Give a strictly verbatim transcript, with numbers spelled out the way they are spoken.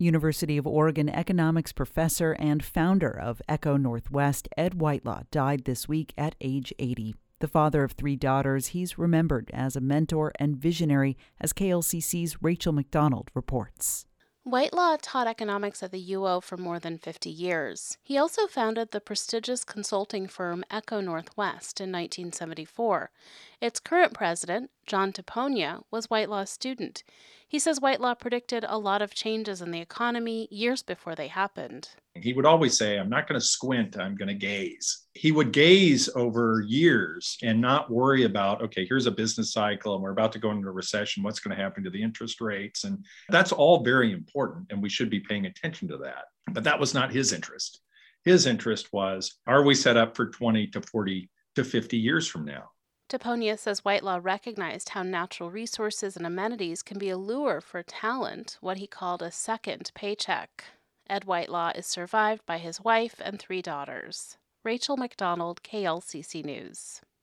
University of Oregon economics professor and founder of Echo Northwest, Ed Whitelaw, died this week at age eighty. The father of three daughters, he's remembered as a mentor and visionary, as K L C C's Rachel McDonald reports. Whitelaw taught economics at the U O for more than fifty years. He also founded the prestigious consulting firm Echo Northwest in nineteen seventy-four. Its current president, John Taponia, was Whitelaw's student. He says Whitelaw predicted a lot of changes in the economy years before they happened. He would always say, I'm not going to squint, I'm going to gaze. He would gaze over years and not worry about, okay, here's a business cycle and we're about to go into a recession. What's going to happen to the interest rates? And that's all very important, and we should be paying attention to that. But that was not his interest. His interest was, are we set up for twenty to forty to fifty years from now? Taponia says Whitelaw recognized how natural resources and amenities can be a lure for talent, what he called a second paycheck. Ed Whitelaw is survived by his wife and three daughters. Rachel McDonald, K L C C News.